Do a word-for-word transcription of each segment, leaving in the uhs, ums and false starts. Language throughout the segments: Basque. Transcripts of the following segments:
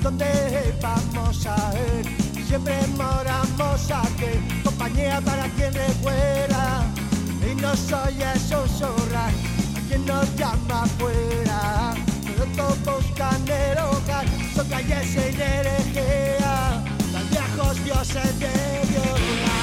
¿Dónde vamos a ir? Siempre moramos aquí, compañía para quien recuerda y nos oye susurrar. A quien nos llama afuera, pero todos buscan el hogar. Son calles sin herejía, los viejos dioses de violar.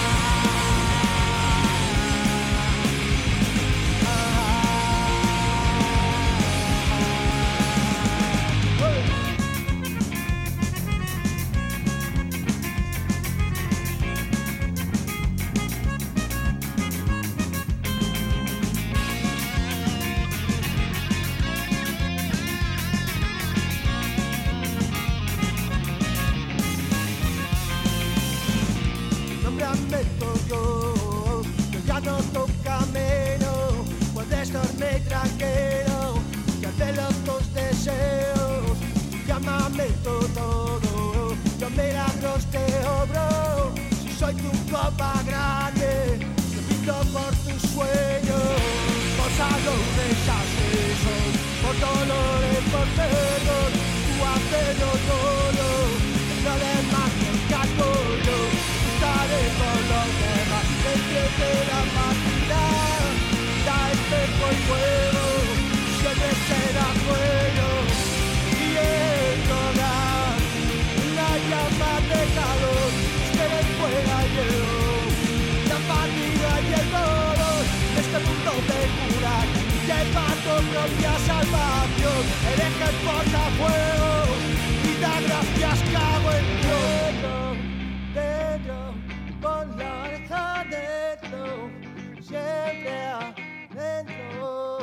Tranquilo, que anhelo tus deseos, llámame todo, yo milagros te obro. Si soy tu copa grande, te pido por tus sueños, por salones ascesos, por dolores, por celos, tu acero todo, no demás por calculo, estaré por los demás, entre la máquina. Espejo y fuego, siempre será fuego y el hogar, una llama de calor, espera el fuego y el oro, la fatiga y el dolor, este mundo de curar, lleva tu propia salvación, elige el portafuego y da gracias que hago en Dios. Dentro, dentro, por la oreja dentro, siempre a dentro,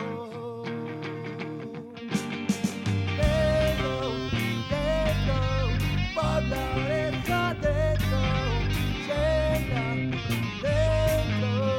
dentro, dentro, por la oreja dentro, llega dentro.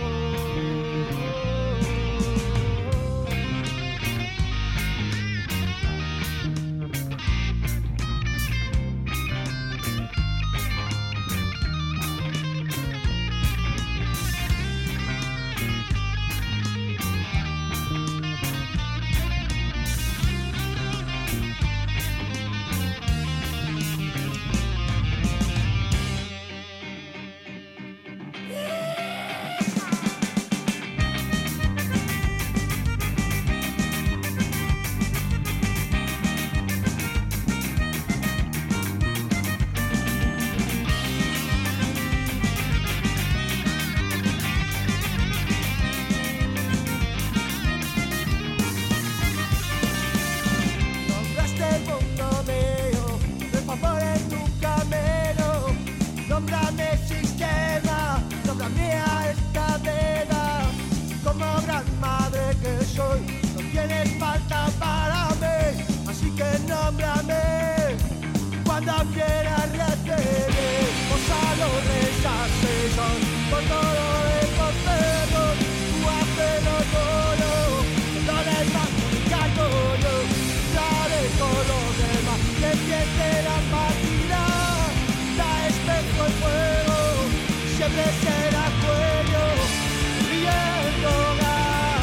No tienes falta para mí, así que nómbrame cuando quieras recibir. Por salones ascesos, por dolores, por celos, tú hazlo todo, no les vas a cargo yo, sale con los demás, que empiece la partida, da espejo el fuego, siempre será cuello y el hogar.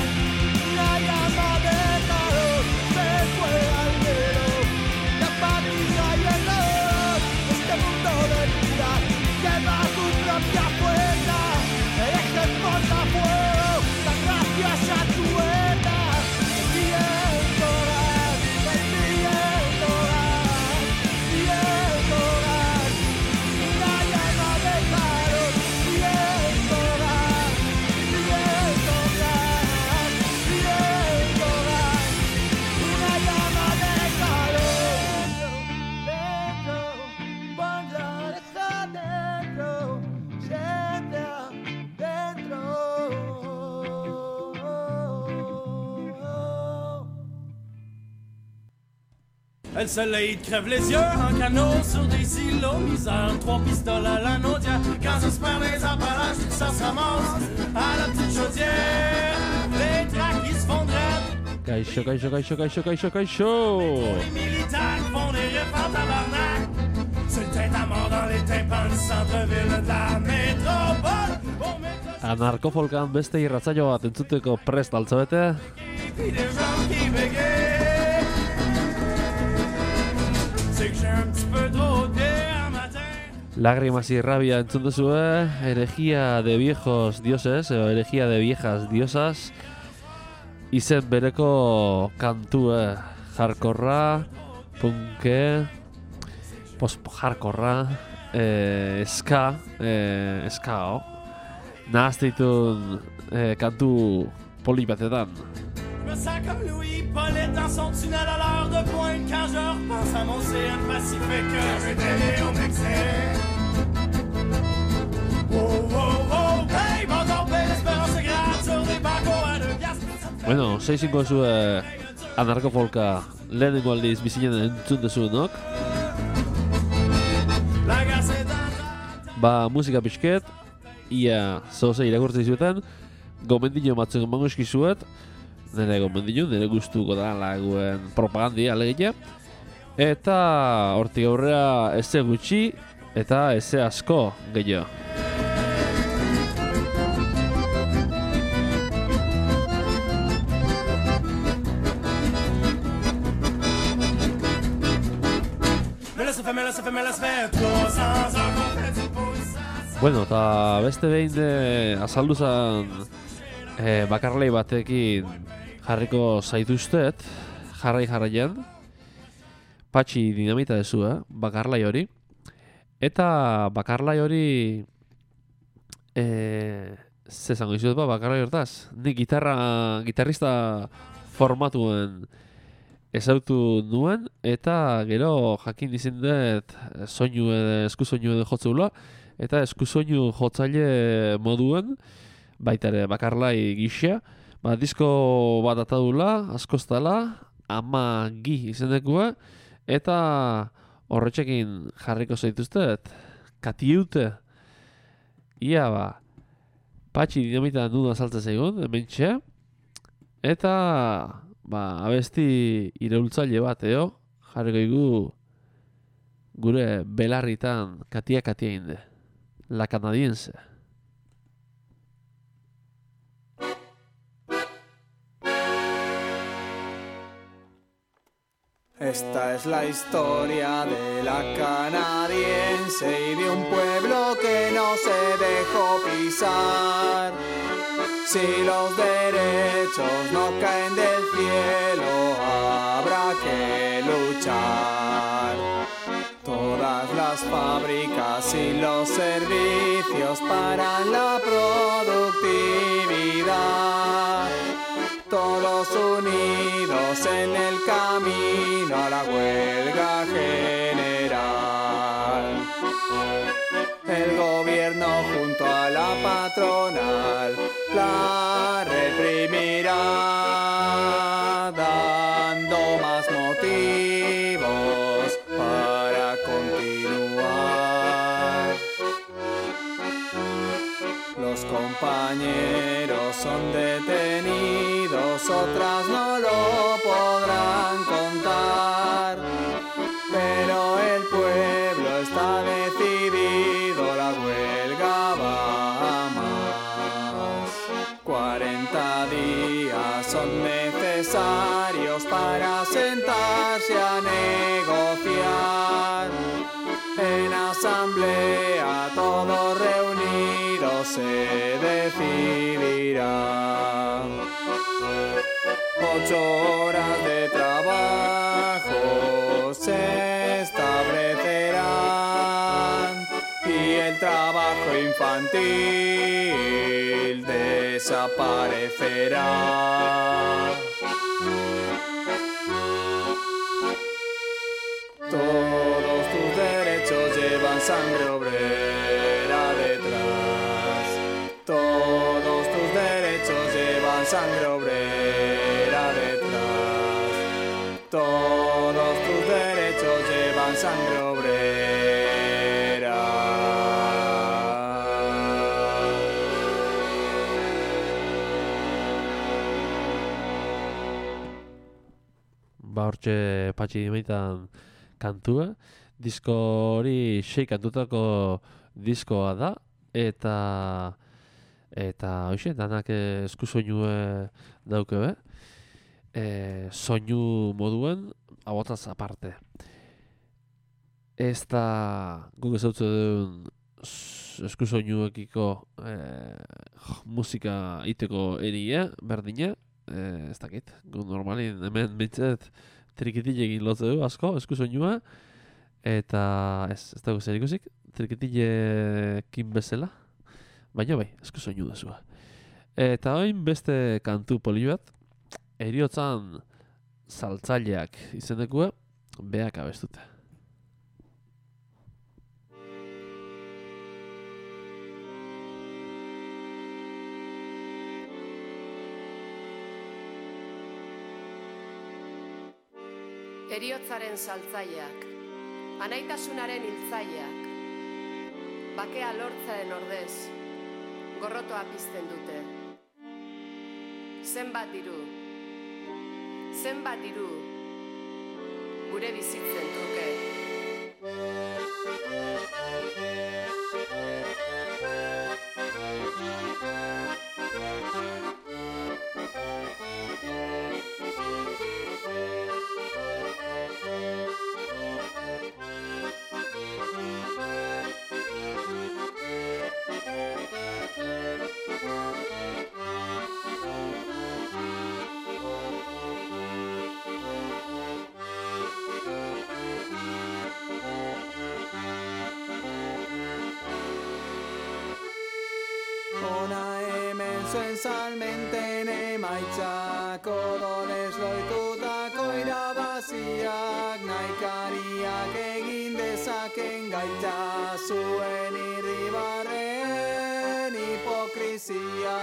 Lleva tu propia fuerza, elige el portafuego, da gracias a tu huerta, el viento hogar, el viento hogar, viento hogar, una llama de calor, viento hogar, viento hogar, viento hogar, una llama de calor, dentro, por la oreja dentro, siempre adentro. Le soleil crève les yeux en canot sur des îlots misère, trois pistoles à la naudière. Quand ça se perd les Appalaches, ça se ramasse à la petite chaudière. Les tracts qui se font drettes. Kaixo, kaixo, kaixo, kaixo, kaixo, kaixo. Les militaires qui font des riffs en tabarnak. Sur le tête à mort dans les tympans du centre-ville de la métropole. Anarkofolkan beste irratsaio bat entzuteko prest altzabete? c'est que j'ai un petit peu trop de bière matin. Lágrimas y rabia entzun duzue, herejía de viejos dioses, edo herejía de viejas diosas, izen bereko kantue, hardcorra, punke, post-hardcorra, eh, ska, eh, skao, nahaztitun eh, kantu poli batetan. Je me sens comme Louis-Paulette dans son tunnel à l'heure de pointe quand je repense à mon océan Pacifique que j'étais né au Mexique. Oh, oh, oh, hey, bon tombé, l'espérance est grave sur des bancos à deux piastres. Bueno, seizinko zue anarkofolka lehenengo aldiz bizinen entzun dezuenok. La glace est dans Ba, musika pixket, ia zoze irakurtzi zuten, gomendino batzuk emango eskizuet, nire gomendino, nire gustuko da laguen propagandia alegia, eta hortik aurrera eze gutxi eta eze asko gehiago. Bueno, eta beste behin de azaldu zen eh, bakarlei batekin jarriko zaituztet, jarrai jarraian, Patxi Dinamita dezu, eh? Bakarlai hori. Eta bakarlai hori, eh, ze zango izuet ba, bakarlai hortaz. Ni gitarra, gitarrista formatuen ezautu nuen, eta gero jakin izin dut soinu edo, esku soinu edo jotzeula, eta esku soinu jotzaile moduen, baita ere bakarlai gisa, ba, disko bat atadula, askoztala, ama gi izenekua, eta horretxekin jarriko zaituztet, katiute, ia ba, Patxi Dinamita nuna saltza zaigun, hemen txe, eta ba, abesti iraultzaile bat, eo, jarriko igu gure belarritan katia-katia inde, La Canadiense. Esta es la historia de la canadiense y de un pueblo que no se dejó pisar. Si los derechos no caen del cielo, habrá que luchar. Todas las fábricas y los servicios paran la productividad. Todos unidos en el camino a la huelga general. El gobierno junto a la patronal la reprimirá, dando más motivos para continuar. Los compañeros son detenidos, otras no lo podrán contar, pero el pueblo está decidido, la huelga va a más. Cuarenta días son necesarios para sentarse a negociar. En asamblea todos reunidos se decidirá. Ocho horas de trabajo se establecerán y el trabajo infantil desaparecerá. Todos tus derechos llevan sangre obrera detrás. Todos tus derechos llevan sangre obrera detrás. Todos tus derechos llevan sangre obrera. Ba, hortxe Patxi Dinamitan kantua, disko hori sei kantutako diskoa da, eta eta hoxe, danak esku soinue dauke be, e, soinu moduen, abotaz aparte. Ez da guk ezautzen duen eskusoinuekiko eh, musika iteko erie, berdina, eh, ez dakit, gu normalin hemen bintzet trikitilekin lotze du asko, eskusoinua, eta ez, ez dago zer ikusik, trikitilekin bezala, baina bai, eskusoinu dezua. Eta oin beste kantu poli bat, Heriotzan saltzaileak izenekua, beak abestuta. Heriotzaren saltzaileak, anaitasunaren hiltzaileak, bakea lortzaren ordez, gorrotoa pizten dute. Zenbat diru, zenbat diru, gure bizitzen truke. Zuen salmenten emaitzak, odolez loitutako irabaziak, naikariak egin dezaken gaitza, zuen irribarren hipokrizia.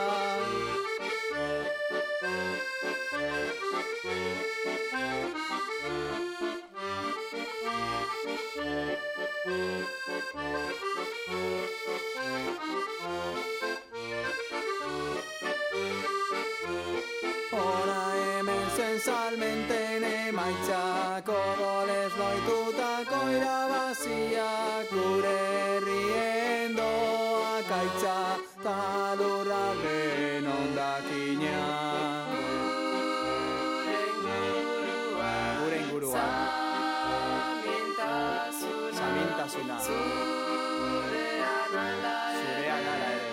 Salmenten emaitzak, odolez loitutako irabaziak, gure herrien doak aitza, ta lurraren ondakinak. Gure inguruan, samintasuna, zurean ala ere,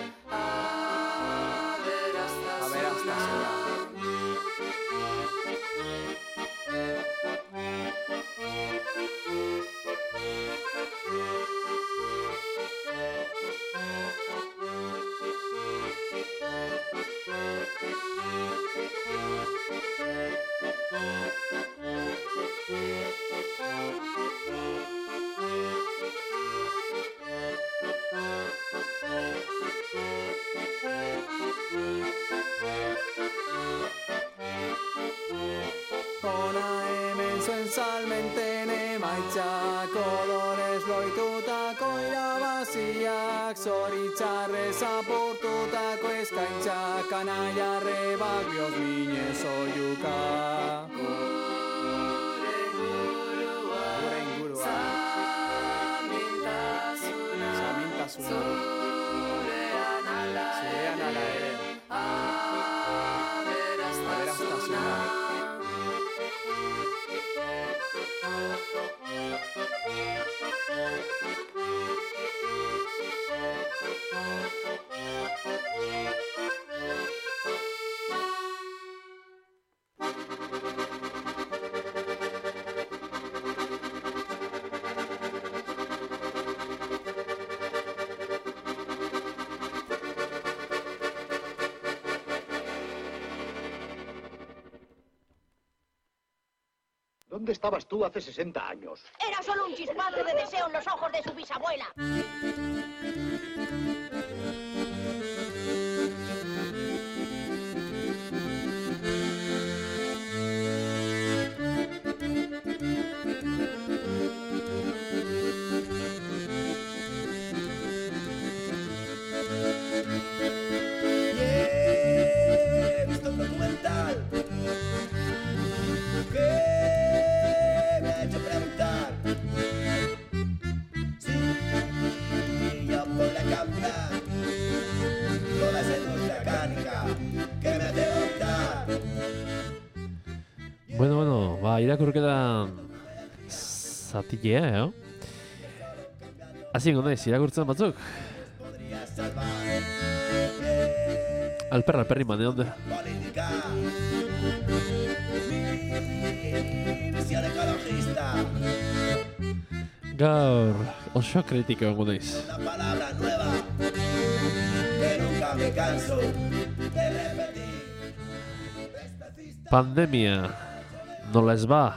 aberastasuna. Salmenten emaitzak, odolez loitutako irabaziak, zoritzarrez apurtutako eskaintzak, kanaiarre barrioz minez oiuka. Gure inguruan, samintasuna, zurean ala ere, aberastasuna. ¿Dónde estabas tú hace sesenta años? Era solo un chispazo de deseo en los ojos de su bisabuela. He visto un documental que me ha hecho preguntar si yo podré cambiar toda esa industria mecánica que me hace votar. Bueno, bueno, ba, irakurketan zatilea, eh? Hazingo naiz, irakurtzen batzuk. Alper, alperri mane onde. Gaur, oso kritiko egongo naiz. Pandemia, nola ez ba?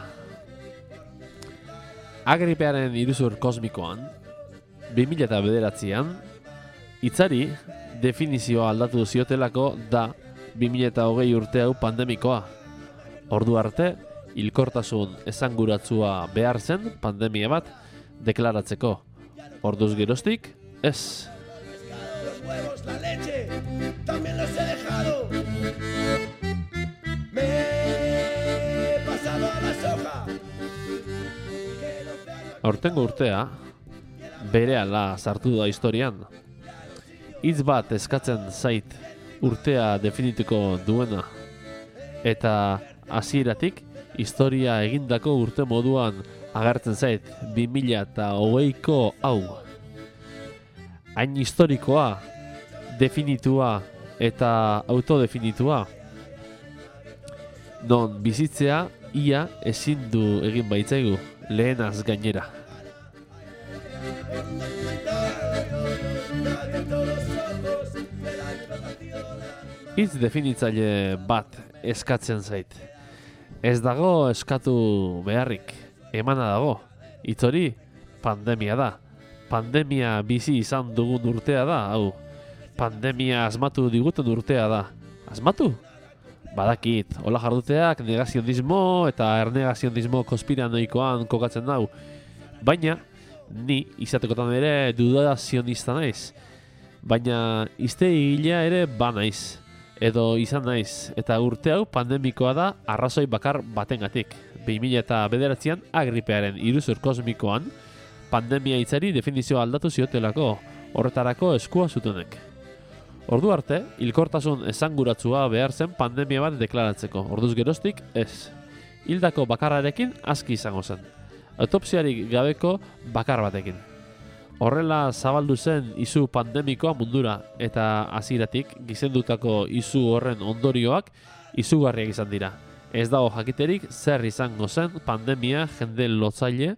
Agripearen iruzur kosmikoan, bi mila bederatzian, hitzari definizioa aldatu ziotelako da bi mila hogei urte hau pandemikoa. Ordu arte, hilkortasun esanguratsua behar zen pandemia bat deklaratzeko. Orduz geroztik, ez. Aurtengo urtea, berehala sartu da historian. Hitz bat eskatzen zait urtea definituko duena. Eta hasieratik historia egindako urte moduan agertzen zait bi mila hogeiko hau. Hain historikoa, definitua eta autodefinitua. Non bizitzea ia ezin du egin baitzaigu, lehenaz gainera. Hitz definitzaile bat eskatzen zait. Ez dago eskatu beharrik, emana dago. Hitz hori pandemia da. Pandemia bizi izan dugun urtea da, hau. Pandemia asmatu diguten urtea da. Asmatu? Badakit, hola jarduteak negazionismo eta ernegazionismo konspiranoikoan kokatzen dau. Baina, ni izatekotan ere dudazionista naiz. Baina, izte hilea ere ba naiz. Edo izan naiz. Eta urte hau pandemikoa da arrazoi bakar batengatik. bi mila bederatzian agripearen iruzur kosmikoan pandemia hitzari definizioa aldatu ziotelako. Horretarako eskua zutenek. Ordu arte, hilkortasun esanguratsua behar zen pandemia bat deklaratzeko. Orduz geroztik, ez. Hildako bakarrarekin aski izango zen. Autopsiarik gabeko bakar batekin. Horrela zabaldu zen izu pandemikoa mundura eta hasieratik gizendutako izu horren ondorioak izugarriak izan dira. Ez dago jakiterik zer izango zen pandemia jende lotzaile,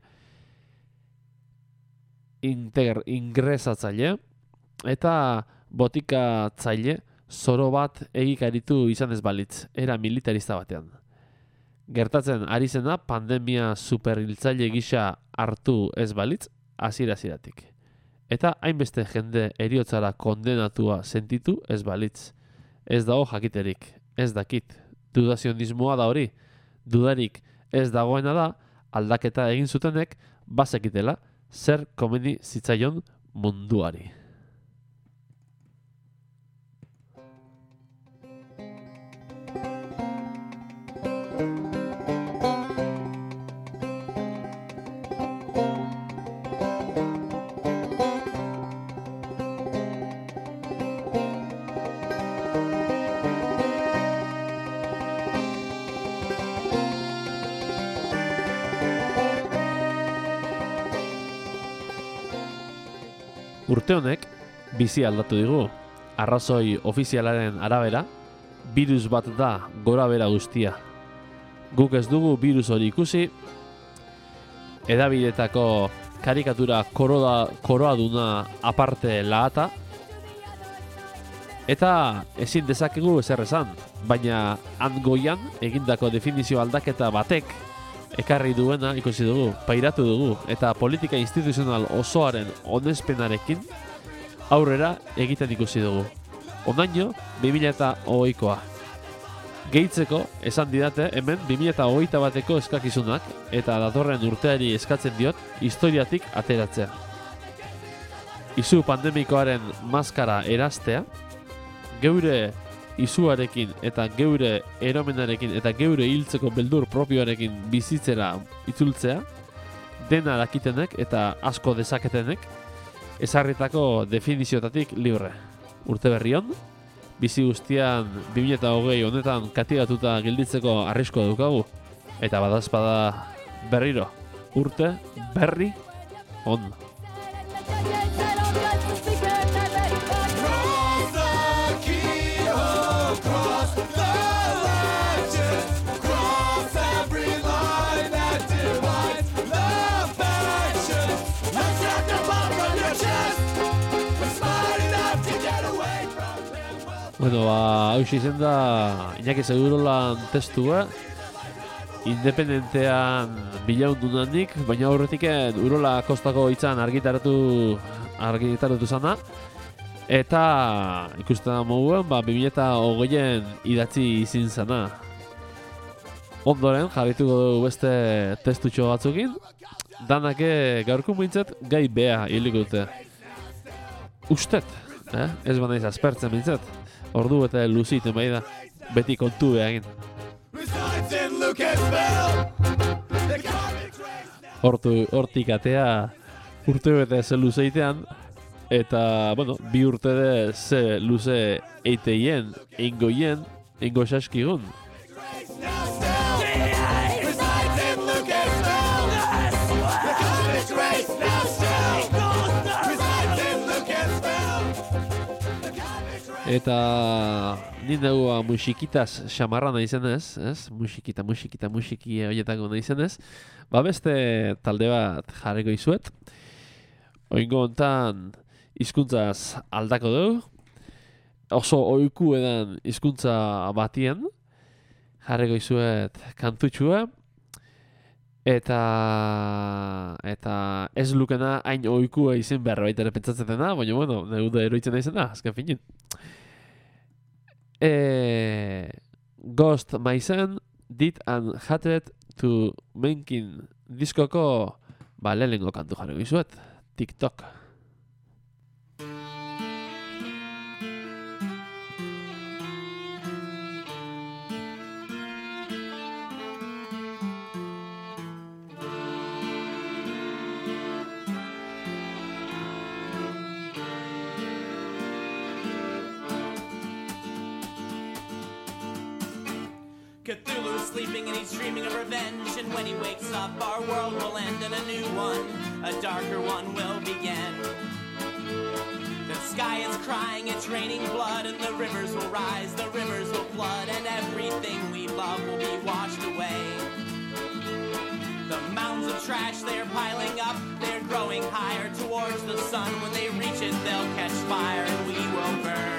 integr, ingresatzaile eta botikatzaile zoro bat egikaritu izan ez balitz, era militarista batean. Gertatzen ari zena pandemia superhiltzaile gisa hartu ez balitz, hasiera-hasieratik. Eta hainbeste jende heriotzara kondenatua sentitu ez balitz. Ez dago jakiterik, ez dakit. Dudazionismoa da hori. Dudarik ez dagoena da, aldaketa egin zutenek, bazekitela, zer komeni zitzaion munduari. Urte honek bizi aldatu digu. Arrazoi ofizialaren arabera, virus bat da gora bera guztia. Guk ez dugu virus hori ikusi, edabidetako karikatura koroa, koroaduna aparte lahata, eta ezin dezakegu ezer esan, baina hangoian egindako definizio aldaketa batek ekarri duena ikusi dugu, pairatu dugu, eta politika instituzional osoaren onespenarekin aurrera egiten ikusi dugu. Onaino, bi mila hogeikoa. Gehitzeko, esan didate, hemen bi mila hogeita bateko eskakizunak, eta datorren urteari eskatzen diot, historiatik ateratzea. Izu pandemikoaren maskara eraztea, geure izuarekin eta geure eromenarekin eta geure hiltzeko beldur propioarekin bizitzera itzultzea, dena dakitenek eta asko dezaketenek, ezarritako definiziotatik libre. Urte berri on, bizi guztian bi mila hogei honetan katigatuta gelditzeko arriskoa daukagu, eta badazpada berriro, urte berri on. Bueno, ba, hau izen da Iñaki Segurolan testua, independentean bilaundunanik, baina aurretiken Urola Kostako hitzan argitaratu argitaratu zana, eta ikusten da moduen, ba, bi mila hogeian idatzi izin zana. Ondoren, jarrituko dugu beste testutxo batzukin, danake gaurko mintzat gai bea hiliko dute. Ustet, eh? Ez banaiz aspertzen mintzat, ordu eta luziten bai da, beti kontu behagin. Hortu, hortik atea urte bete ze luzeitean, eta, bueno, bi urte de ze luze eiteien, ingoien, ingo saskigun. Eta nindegua musikitaz xamarra nahi zenez, ez? Musikita, musikita, musiki horietako nahi zenez, ba beste talde bat jarriko izuet. Oingo hontan hizkuntzaz aldako dugu, oso ohiku edan hizkuntza batien jarriko izuet kantutxua, eta eta ez lukena hain ohikua izen behar baita ere pentsatzen dena, baina bueno, negu da eroitzen nahi zena, azken finin. E, Ghost Maizen Did and Hated to Menkin diskoko ba lehenengo kantu jarriko izuet, TikTok. Cthulhu's sleeping and he's dreaming of revenge, and when he wakes up our world will end and a new one, a darker one will begin. The sky is crying, it's raining blood, and the rivers will rise, the rivers will flood, and everything we love will be washed away. The mountains of trash, they're piling up, they're growing higher towards the sun. When they reach it, they'll catch fire and we will burn.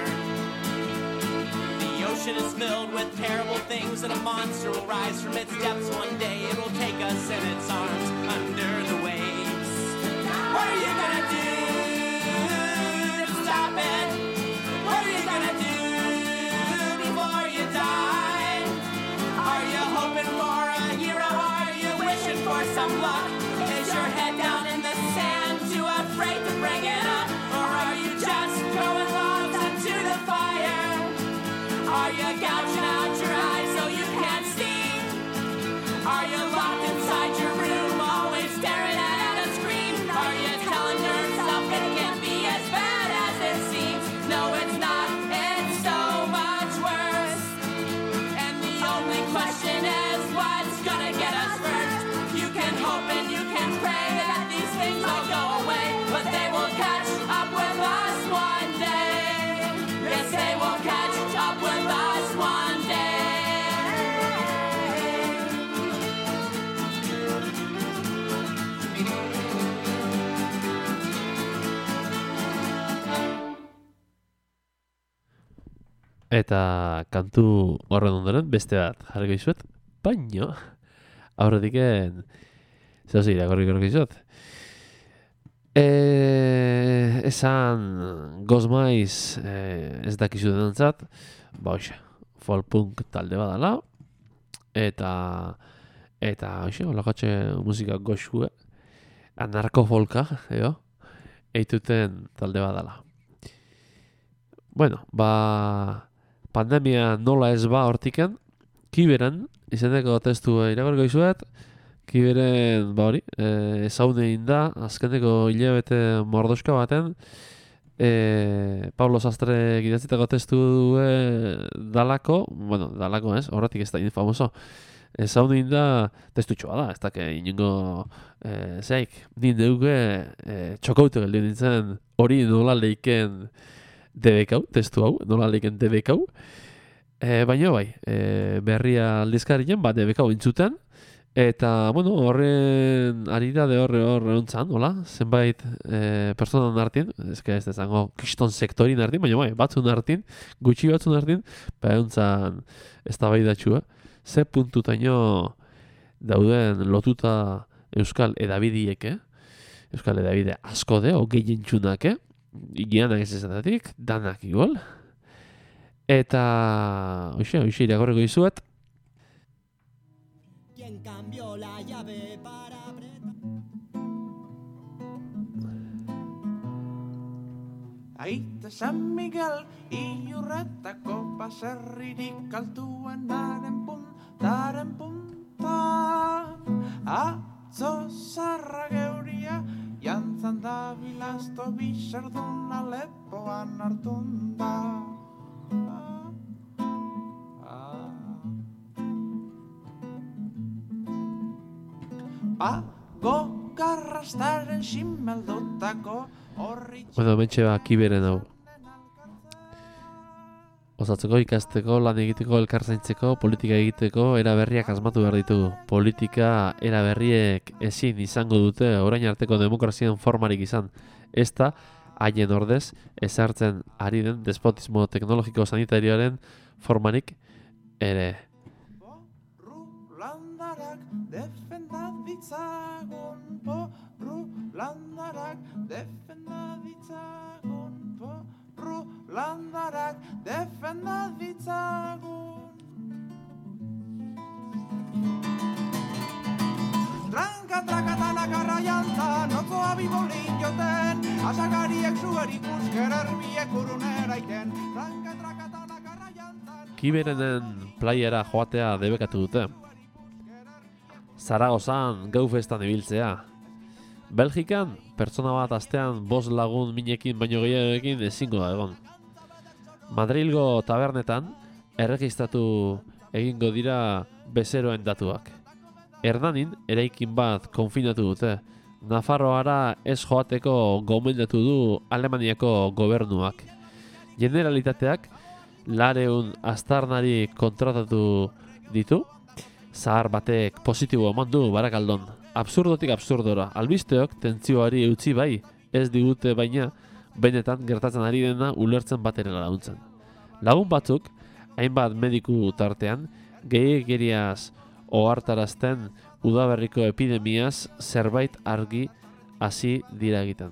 The ocean is filled with terrible things, and a monster will rise from its depths one day. It will take us in its arms under the waves. What are you gonna do to stop it? What are you gonna do before you die? Are you hoping for a hero? Are you wishing for some luck? Is your head down in the sand, too afraid to bring it up? Or are you just throwing logs into the fire? Are you gouging out your eyes so you can't see? Are you locked inside your room, always staring at a screen? Are you telling yourself it can't be as bad as it seems? No, it's not, it's so much worse. And the only question is, what's gonna get us first? You can hope and you can pray that these things will go away, but they will catch up with us one day. Yes, they will catch up with us one day. Eta kantu horren ondoren beste bat jarriko izuet, baino aurretiken zehose irakorriko horreko izuet. E, esan Gozmaiz e, ez dakizu denantzat, ba hoxe, folk punk talde badala, eta eta hoxe, olakotxe musika goxue, anarkofolka, eo, eituten talde badala. Bueno, ba pandemia nola ez ba hortiken, Kiberen, izeneko testu irakorriko izuet, Kiberen, ba hori, e, zaudein da, azkeneko hilabete mordoska baten, e, Pablo Sastre gidatzitako testu e, dalako, bueno, dalako ez, horretik ez da infamoso, e, zaudein da testutxoa da, ez da, inungo e, zeik, nindeuke e, txokautu geldi nintzen hori nola leiken debekau, testu hau, nola leiken debekau, e, baina bai, e, berria aldizkarien, ba, debekau intzuten, Eta, bueno, horren arira de horre horre ontzan, hola? Zenbait e, personan artin, ezke ez dezango kriston sektorin artin, baina bai, batzun artin, gutxi batzun artin, ba ontzan ez da bai datxua. Ze puntutaino dauden lotuta euskal edabidiek, eh? Euskal edabide asko de, o gehientxunak, eh? Igianak ez ezatatik, danak igual. Eta, oixe, oixe, irakorreko izuet. ¿Quién cambió la llave para apretar? Aita San Miguel iurretako baserririk altuenaren puntaren punta. Atzo zarra geuria jantzan da bilazto biserduna lepoan hartun da. Pago garrastaren simeldotako horri... Bueno, mentxe ba, kiberen hau. Osatzeko, ikasteko, lan egiteko, elkarzaintzeko, politika egiteko, eraberriak asmatu behar ditugu. Politika eraberriek ezin izango dute orain arteko demokrazian formarik izan. Ez da, haien ordez, ezartzen ari den despotismo teknologiko sanitarioaren formarik ere. Landarak defendaditzagun, porru landarak defendaditzagun, porru landarak defendaditzagun. Tranka trakatana garraiantza, notzoa bibolin joten, asagariek zuerik usker erbiek urunera iten. Tranka trakatana garraiantza... Kiberenen playera joatea debekatu dute. Zaragozan gaufestan ibiltzea. Belgikan, pertsona bat astean bost lagun minekin baino gehiagoekin ezingo da egon. Madrilgo tabernetan, erregistratu egingo dira bezeroen datuak. Hernanin, eraikin bat konfinatu dute. Nafarroara ez joateko gomendatu du Alemaniako gobernuak. Generalitateak, lareun aztarnari kontratatu ditu, zahar batek positibo eman du Barakaldon. Absurdotik absurdora. Albisteok tentzioari utzi bai, ez digute baina, benetan gertatzen ari dena ulertzen baterela laguntzen. Lagun batzuk, hainbat mediku tartean, gehiagiriaz ohartarazten udaberriko epidemiaz zerbait argi hasi dira egiten.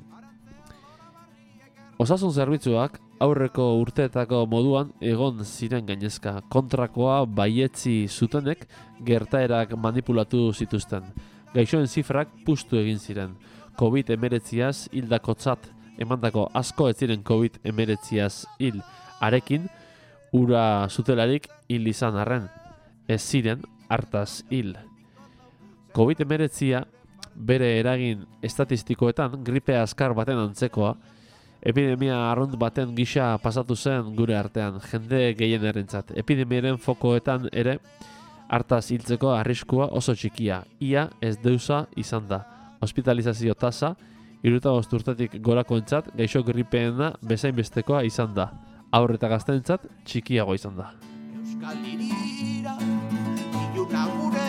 Osasun zerbitzuak aurreko urteetako moduan egon ziren gainezka. Kontrakoa baietzi zutenek gertaerak manipulatu zituzten. Gaixoen zifrak puztu egin ziren. covid hemeretziaz hildakotzat emandako asko ez ziren covid hemeretziaz hil. Arekin, ura zutelarik hil izan arren. Ez ziren hartaz hil. covid hemeretzia bere eragin estatistikoetan gripe azkar baten antzekoa, epidemia arrunt baten gisa pasatu zen gure artean, jende gehienarentzat. Epidemiaren fokoetan ere hartaz hiltzeko arriskua oso txikia. Ia ez deusa izan da. Hospitalizazio tasa, hirurogeita bost urtetik gorakoentzat gaixo gripeena bezain bestekoa izan da. Haur eta gazteentzat txikiago izan da. Euskal Hirira, iluna gure,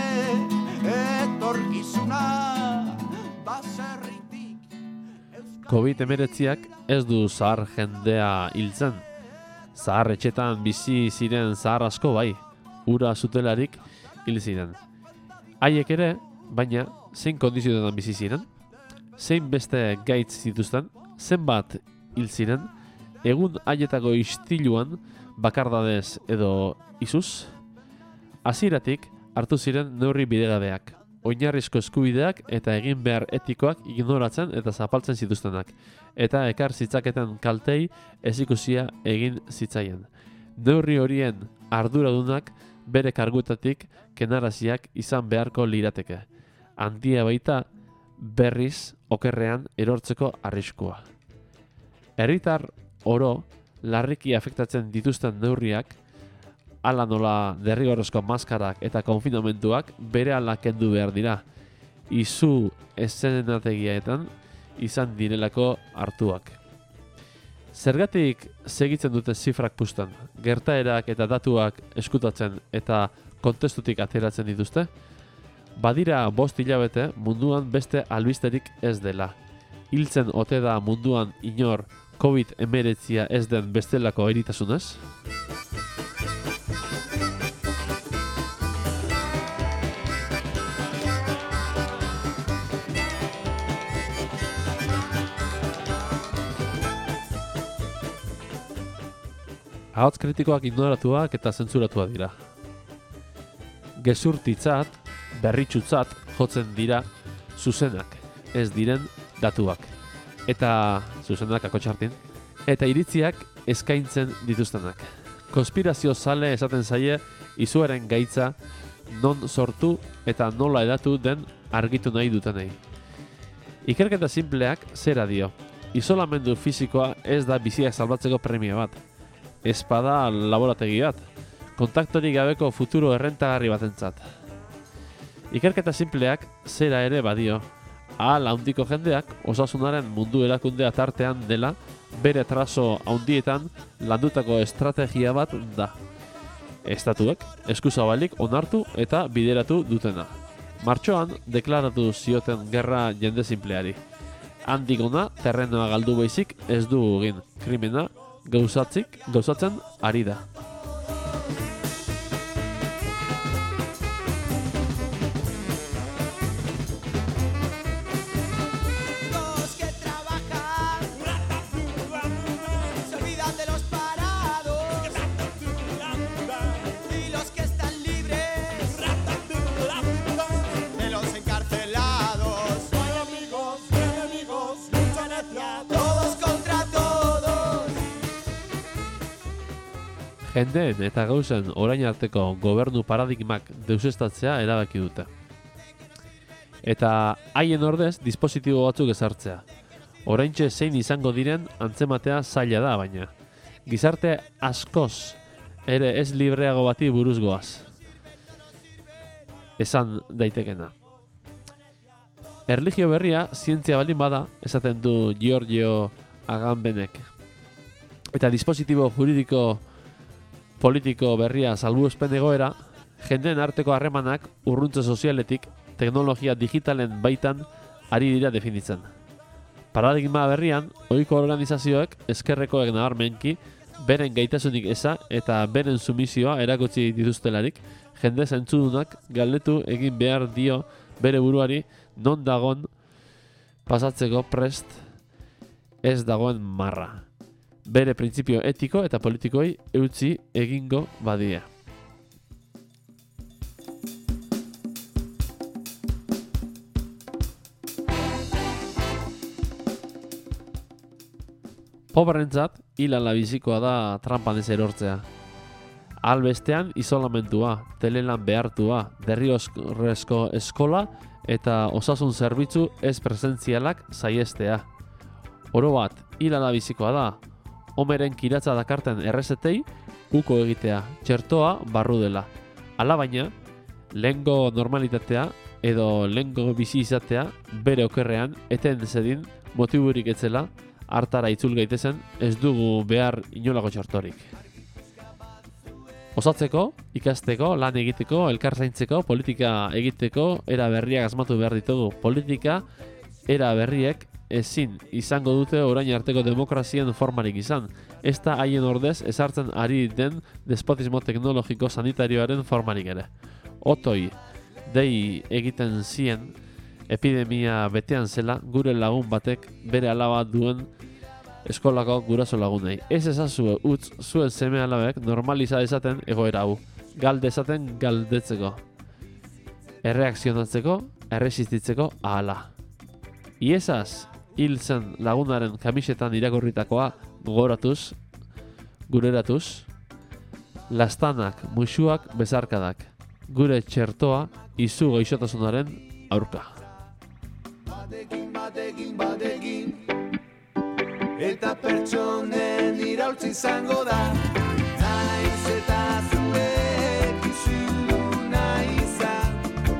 etorkizuna, baserritik. covid hemeretziak ez du zahar jendea hiltzen. Zahar etxetan bizi ziren zahar asko bai, ura zutelarik hil ziren. Haiek ere, baina, zein kondizioetan bizi ziren, zein beste gaitz zituzten, zenbat hil ziren, egun haietako istiluan bakardadez edo izuz, hasieratik hartu ziren neurri bidegabeak, oinarrizko eskubideak eta egin behar etikoak ignoratzen eta zapaltzen zituztenak, eta ekar zitzaketen kaltei ezikusia egin zitzaien. Neurri horien arduradunak bere karguetatik kenaraziak izan beharko lirateke. Handia baita berriz okerrean erortzeko arriskua. Herritar oro larriki afektatzen dituzten neurriak, hala nola derrigorrezko maskarak eta konfinamentuak berehala kendu behar dira. Izu eszenategiaetan izan direlako hartuak. Zergatik segitzen dute zifrak pustan, gertaerak eta datuak eskutatzen eta kontestutik ateratzen dituzte? Badira bost hilabete munduan beste albisterik ez dela. Hiltzen ote da munduan inor covid hemeretzia ez den bestelako eritasunez? Ahots kritikoak ignoratuak eta zentzuratuak dira. Gezurtitzat, berritsutzat jotzen dira zuzenak, ez diren datuak. Eta zuzenak akotxartin. Eta iritziak eskaintzen dituztenak. Konspirazio zale esaten zaie izuaren gaitza non sortu eta nola edatu den argitu nahi dutenei. Ikerketa simpleak zera dio. Isolamendu fisikoa ez da biziak salbatzeko premia bat. Espada laborategi bat, kontaktorik gabeko futuro errentagarri batentzat. Ikerketa simpleak zera ere badio, ahal handiko jendeak osasunaren mundu erakundea tartean dela bere trazo handietan landutako estrategia bat da. Estatuek eskuzabalik onartu eta bideratu dutena. Martxoan deklaratu zioten gerra jende simpleari. Handik ona terrenoa galdu baizik ez du egin, krimena gauzatzik, gauzatzen ari da. Jendeen eta gauzen orain arteko gobernu paradigmak deusestatzea erabaki dute. Eta haien ordez dispositibo batzuk ezartzea. Oraintxe zein izango diren antzematea zaila da baina. Gizarte askoz ere ez libreago bati buruz goaz. Esan daitekena. Erlijio berria zientzia baldin bada, esaten du Giorgio Agambenek. Eta dispositibo juridiko politiko berria salbuespen egoera, jendeen arteko harremanak urruntze sozialetik teknologia digitalen baitan ari dira definitzen. Paradigma berrian, ohiko organizazioek eskerrekoek nabarmenki, beren gaitasunik eza eta beren sumizioa erakutsi dituztelarik, jende zentzudunak galdetu egin behar dio bere buruari non dagon pasatzeko prest ez dagoen marra. Bere printzipio etiko eta politikoi eutzi egingo badia. Pobrentzat, hilala bizikoa da trampan ez erortzea. Albestean isolamentua, telelan behartua, derrigorrezko eskola eta osasun zerbitzu ez presentzialak saiestea. Oro bat, hilala bizikoa da, Homeren kiratza dakarten errezetei uko egitea, txertoa barru dela. Hala baina, lehengo normalitatea edo lehengo bizi izatea bere okerrean eten zedin motiburik etzela hartara itzul gaitezen ez dugu behar inolako txertorik. Osatzeko, ikasteko, lan egiteko, elkar zaintzeko, politika egiteko era berriak asmatu behar ditugu. Politika era berriek ezin izango dute orain arteko demokrazien formarik izan. Ez da haien ordez ezartzen ari den despotismo teknologiko sanitarioaren formarik ere. Otoi, dei egiten zien epidemia betean zela gure lagun batek bere alaba duen eskolako guraso lagunei. Ez ezazue utz zuen seme alabek normaliza dezaten egoera hau. Galde esaten galdetzeko. Erreakzionatzeko, erresistitzeko ahala. Iesaz, hil zen lagunaren kamisetan irakurritakoa gogoratuz, gureratuz, lastanak, musuak, bezarkadak, gure txertoa izu gaixotasunaren aurka. Batekin, batekin, batekin, eta pertsonen iraultzi izango da, naiz eta zuek isildu nahi izan,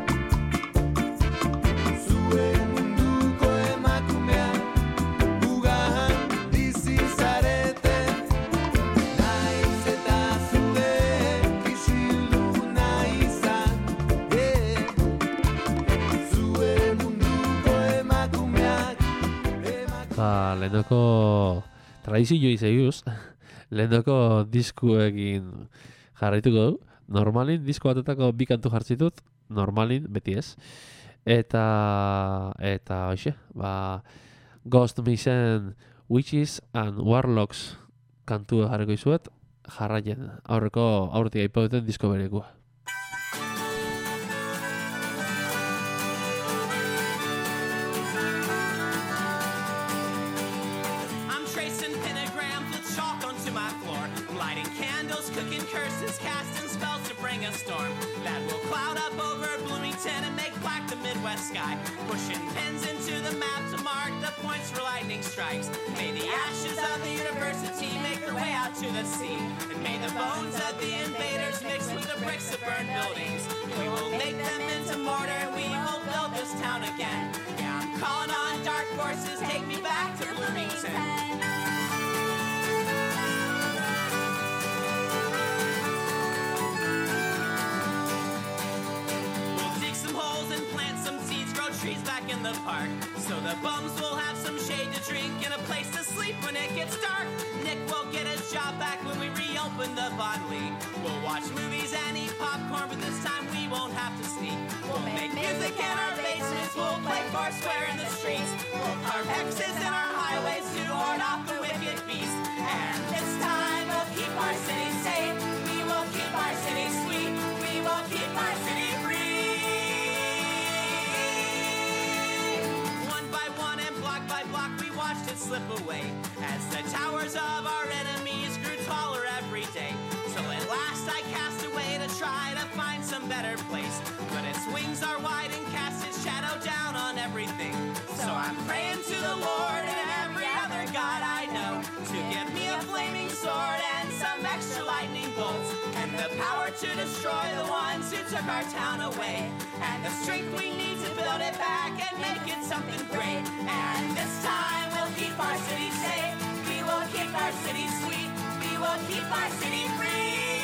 zuen munduko emakumea, gugan bizi zareten, naiz eta zuek isildu nahi izan, yeah. lehenoko tradizio izaiuz, lehenoko diskuekin jarraituko du. Normalin, disko batetako bi kantu jartzitut, normalin, beti ez. Eta, eta, hoxe, ba, Ghost Misen Witches and Warlocks kantu jarriko izuet, jarraien, aurreko, aurretik aipatuten disko berekua. I'm tracing pentagrams with chalk onto my floor, lighting candles, cooking curses, casting spells to bring a storm that will cloud up over Bloomington and make black the Midwest sky, pushing pins into the map to mark the points for lightning strikes. May the ashes of the university make their way out to the sea, and may the bones of the invaders mix with the bricks of burned buildings. We will make them into mortar, we will build this town again. Yeah, I'm calling on dark forces, take me back to Bloomington. Trees back in the park, so the bums will have some shade to drink and a place to sleep when it gets dark. Nick will get his job back when we reopen the Bodley. We'll watch movies and eat popcorn, but this time we won't have to sneak. We'll make music in our basements, we'll play Foursquare in the streets. We'll carve hexes in our highways to ward off the wicked beast. And this time we'll keep our city safe, we will keep our city sweet, we will keep our city free. By block we watched it slip away as the towers of our enemies grew taller every day, till at last I cast away to try to find some better place, but its wings are wide and cast its shadow down on everything. So I'm praying to the Lord and every other god I know to give me a flaming sword and some extra lightning bolts, and the power to destroy the ones who took our town away, and the strength we need to build it back and make it something great. And this time we'll keep our city safe, we will keep our city sweet, we will keep our city free.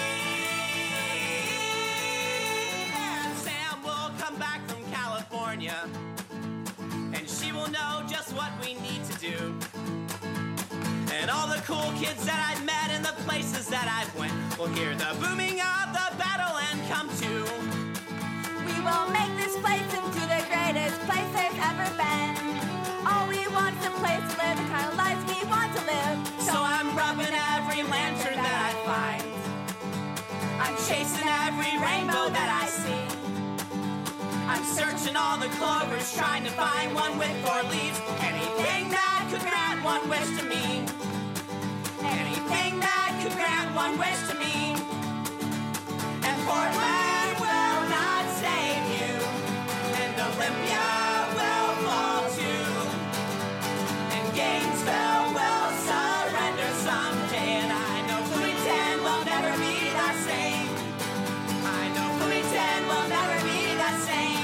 And Sam will come back from California, and she will know just what we need to do. And all the cool kids that I've met and the places that I've went will hear the booming of the battle and come to. We will make this place into the greatest place there's ever been. All we want is a place to live, the kind of lives we want to live. So I'm rubbing every lantern that I find, I'm chasing every rainbow that I see, I'm searching all the clovers, trying to find one with four leaves. Anything that could grant one wish to me, anything that could grant one wish to me. And Portland will not save you, and Olympia will fall too, and Gainesville will surrender someday. And I know Bloomington will never be the same, I know Bloomington will never be the same.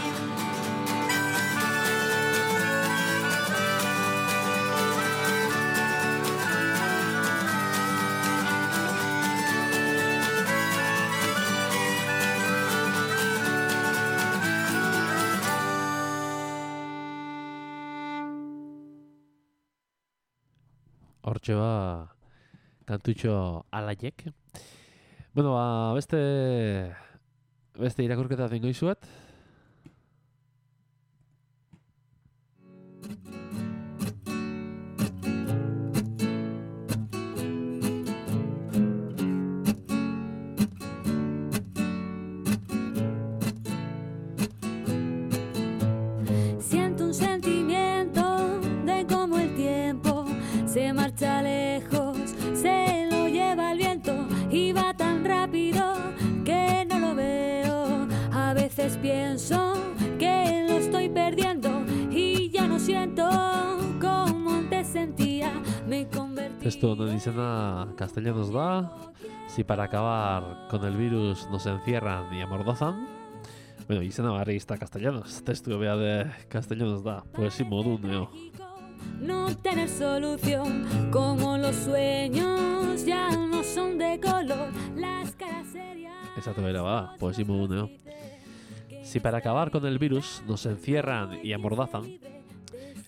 Hortxe ba, kantutxo alaiek. Bueno, ba, beste, beste irakurketa zingo izuet. Siento un sentimiento de cómo el tiempo se marcha lejos, se lo lleva el viento y va tan rápido que no lo veo. A veces pienso que lo estoy perdiendo y ya no siento como antes sentía. Me convertí. Testu honen izena castellanos da. Si para acabar con el virus nos encierran y amordazan. Bueno, izena barri izta castellanos. Testu bea de castellanos da. Poesi modu neo. No tener solución, como los sueños ya no son de color, las caras serias. Esatu bera ba, poesi modu neo. Si para acabar con el virus nos encierran y amordazan,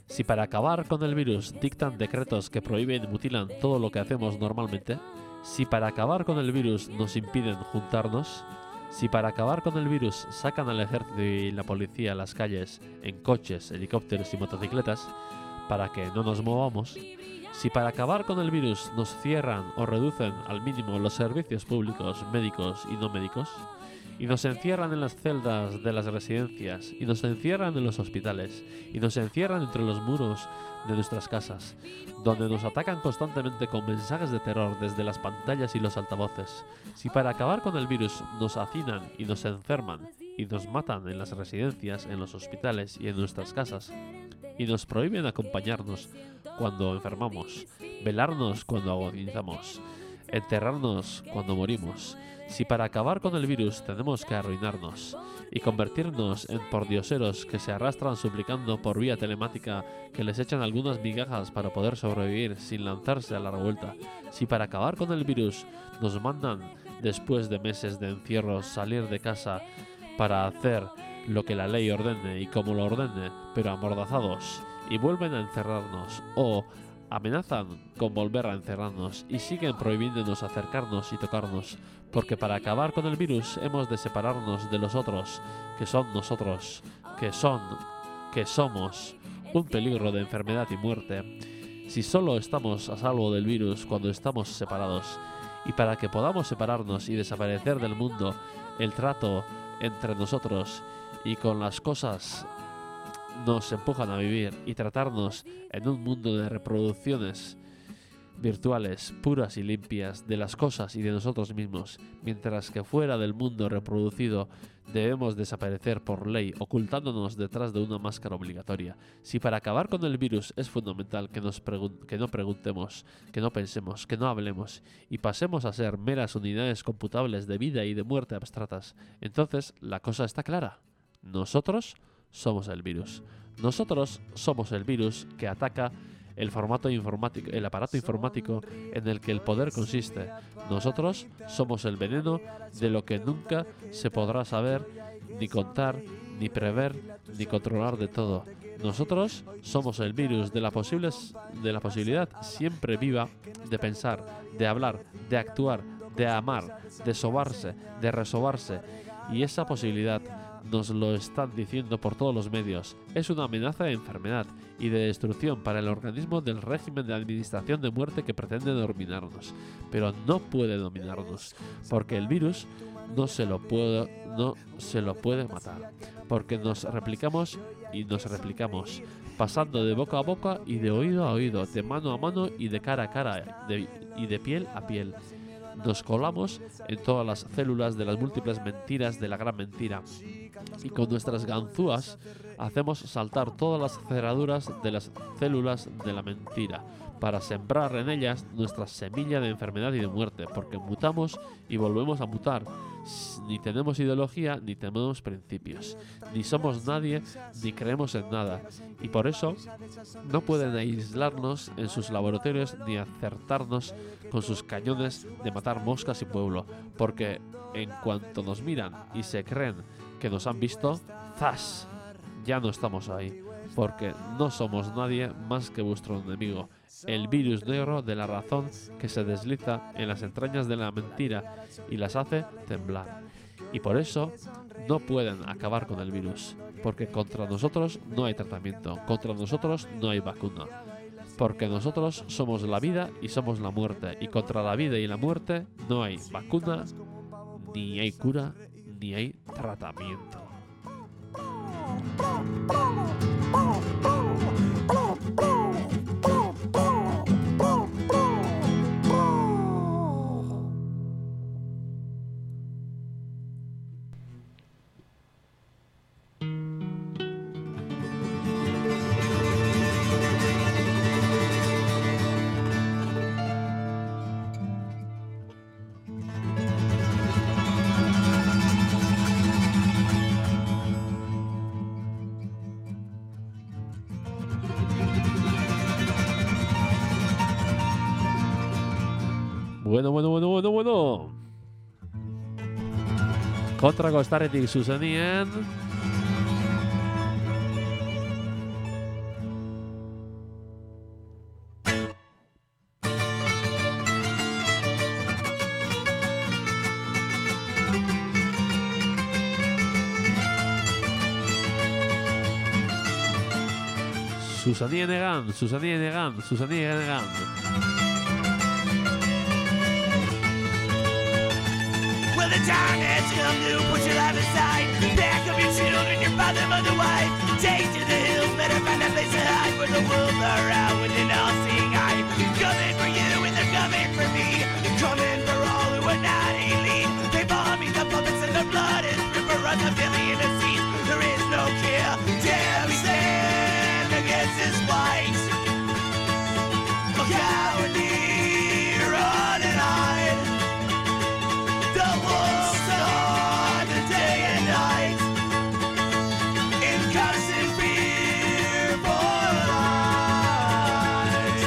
Si para acabar con el virus dictan decretos que prohíben y mutilan todo lo que hacemos normalmente, si para acabar con el virus nos impiden juntarnos, si para acabar con el virus sacan al ejército y la policía a las calles en coches, helicópteros y motocicletas para que no nos movamos, si para acabar con el virus nos cierran o reducen al mínimo los servicios públicos, médicos y no médicos, y nos encierran en las celdas de las residencias, y nos encierran en los hospitales, y nos encierran entre los muros de nuestras casas, donde nos atacan constantemente con mensajes de terror desde las pantallas y los altavoces. Si para acabar con el virus nos hacinan y nos enferman, y nos matan en las residencias, en los hospitales y en nuestras casas, y nos prohíben acompañarnos cuando enfermamos, velarnos cuando agonizamos, enterrarnos cuando morimos, si para acabar con el virus tenemos que arruinarnos y convertirnos en pordioseros que se arrastran suplicando por vía telemática que les echan algunas migajas para poder sobrevivir sin lanzarse a la revuelta, si para acabar con el virus nos mandan, después de meses de encierro, salir de casa para hacer lo que la ley ordene y como lo ordene, pero amordazados, y vuelven a encerrarnos, o amenazan con volver a encerrarnos y siguen prohibiéndonos acercarnos y tocarnos, porque para acabar con el virus hemos de separarnos de los otros, que son nosotros, que son, que somos, un peligro de enfermedad y muerte. Si solo estamos a salvo del virus cuando estamos separados, y para que podamos separarnos y desaparecer del mundo, el trato entre nosotros y con las cosas nos empujan a vivir y tratarnos en un mundo de reproducciones virtuales, puras y limpias de las cosas y de nosotros mismos, mientras que fuera del mundo reproducido debemos desaparecer por ley, ocultándonos detrás de una máscara obligatoria. Si para acabar con el virus es fundamental que, nos pregun- que no preguntemos, que no pensemos, que no hablemos y pasemos a ser meras unidades computables de vida y de muerte abstractas, entonces la cosa está clara. Nosotros somos el virus. Nosotros somos el virus que ataca el formato informático, el aparato informático en el que el poder consiste. Nosotros somos el veneno de lo que nunca se podrá saber, ni contar, ni prever, ni controlar de todo. Nosotros somos el virus de la, posibles, de la posibilidad siempre viva de pensar, de hablar, de actuar, de amar, de sobarse, de resobarse. Y esa posibilidad nos lo están diciendo por todos los medios. Es una amenaza de enfermedad y de destrucción para el organismo del régimen de administración de muerte que pretende dominarnos. Pero no puede dominarnos, porque el virus no se lo puede, no se lo puede matar. Porque nos replicamos y nos replicamos, pasando de boca a boca y de oído a oído, de mano a mano y de cara a cara de, y de piel a piel. Nos colamos en todas las células de las múltiples mentiras de la gran mentira. Y con nuestras ganzúas hacemos saltar todas las cerraduras de las células de la mentira para sembrar en ellas nuestra semilla de enfermedad y de muerte, porque mutamos y volvemos a mutar. Ni tenemos ideología, ni tenemos principios, ni somos nadie, ni creemos en nada. Y por eso no pueden aislarnos en sus laboratorios ni acertarnos con sus cañones de matar moscas y pueblo, porque en cuanto nos miran y se creen que nos han visto, ¡zas!, ya no estamos ahí, porque no somos nadie más que vuestro enemigo, el virus negro de la razón que se desliza en las entrañas de la mentira y las hace temblar. Y por eso no pueden acabar con el virus, porque contra nosotros no hay tratamiento, contra nosotros no hay vacuna, porque nosotros somos la vida y somos la muerte, y contra la vida y la muerte no hay vacuna, ni hay cura, ni hay tratamiento. Bueno, bueno, bueno, bueno, bueno. Kontrako estarretik zuzenien. Susanien egan, Susanien egan, Susanien egan. Well, the time has come to put your life aside. Pack up your children, your father, mother, wife. Take to the hills, better find a place to hide where the wolves are out with an all-seeing eye. Coming for you and they're coming for me. Coming for all who are not elite. They follow me, the puppets and the blood is river runs a billion of seas. There is no care. Dare we stand against this fight? A cowardly run and hide. The wolves on the day and night, in constant fear for life.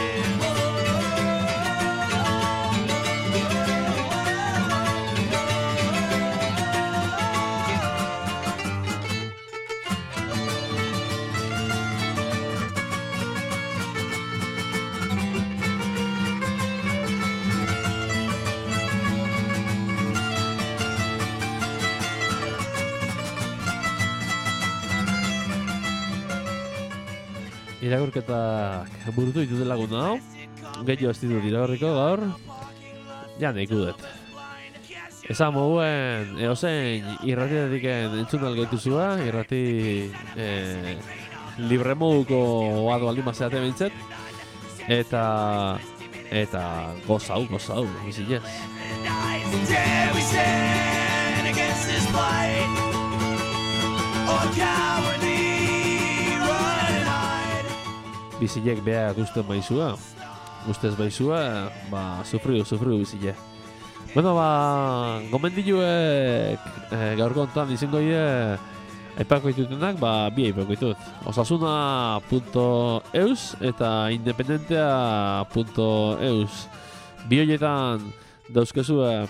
Irakurketak burutu ditut lagun hau. Gehiago ez ditut irakurriko gaur. Ja nahi dut. Esan moguen, eozein irratitatik entzun algaituzua, irrati eh, libre moduko oadu aldi mazeate bintzet. Eta, eta gozau, gozau, bizinez. Dare we stand against this fight? Or cowardly run and hide? Bizilek beha guzten baizua. Guztez baizua, ba, sufriu, sufriu bizile. Bueno, ba, gomendiluek eh, gaurko ontan izango ie aipako ditutenak, ba, bi aipako ditut. Osasuna punto eus eta independentea punto eus. Bi horietan dauzkezue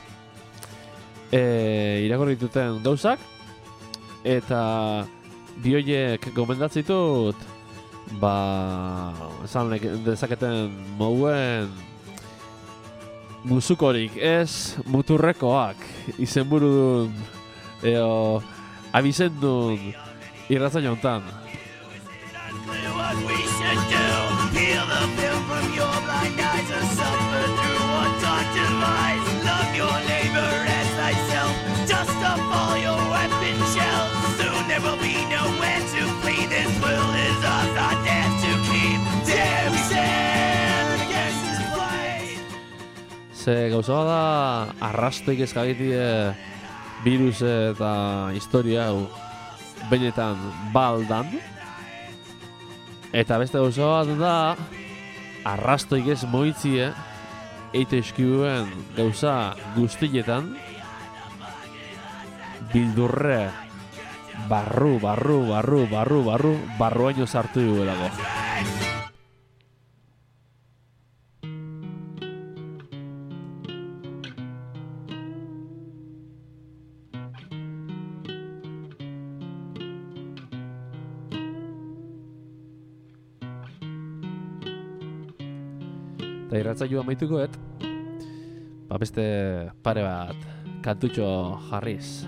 e, irakurri dituten gauzak, eta bi horiek gomendatzen ditut, ba, esan dezaketen moguen musukorik ez muturrekoak izenburudun eo abizendun irratzaio hontan. What we should do, peel the film from your blind eyes or suffer through one dark device. Love your neighbor as thyself, dust up all your weapon shells. Soon there will be nowhere to flee, this world is ours, our dance to keep. Dare we stand against this fight? Ze gauza bada arrastoik eskagitie virus eta historia hau benetan baldan. Eta beste gauza bat da arrastoik ez moitzie eite eskibuen gauza guztietan bildurre barru, barru, barru, barru, barru, barruaino sartu duelako. Eta irratzaioa maitukoet, ba beste pare bat kantutxo jarriz.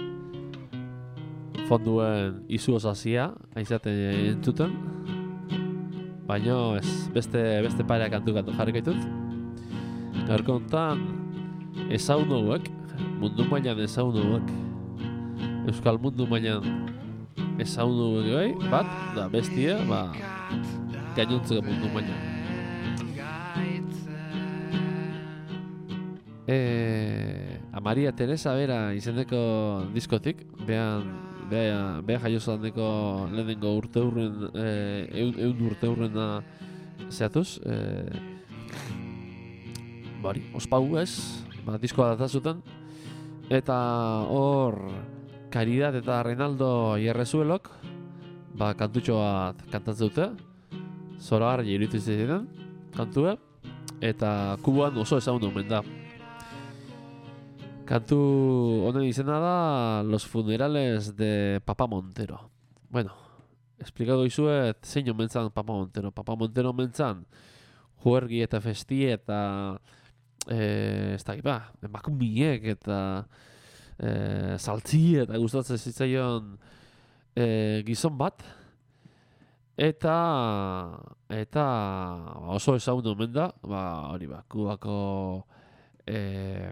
Fonduen izu osazia, aizaten entzuten. Baina ez, beste, beste pare kantu kantu jarri gaitut. Gaurko hontan, ezagun hauek, mundu mailan ezagun hauek. Euskal mundu mailan ezagun hauek bai, bat, da bestia, ba, gainontzeko mundu mailan. E, a Maria Teresa bera izeneko diskotik, behan, beha, beha jaiozandeko lehenengo urte hurren, e, eun, eun urte hurrena zehatuz. E, bari, ospagu ez, ba, diskoa datazuten. Eta hor, Caridad eta Reinaldo Ierrezuelok, ba, kantutxo bat kantatzen dute. Zoragarri iruditu ziren, kantue. Eta kubuan oso ezagun omen da. Kantu honen izena da Los funerales de Papa Montero. Bueno, esplikatu izuet zein omentzan Papa Montero. Papa Montero omentzan juergi eta festi eta e, ez da, ba, emakumiek eta e, saltzi eta gustatzen zitzaion e, gizon bat. Eta eta oso ezagun omen da, ba hori ba, Kubako eh,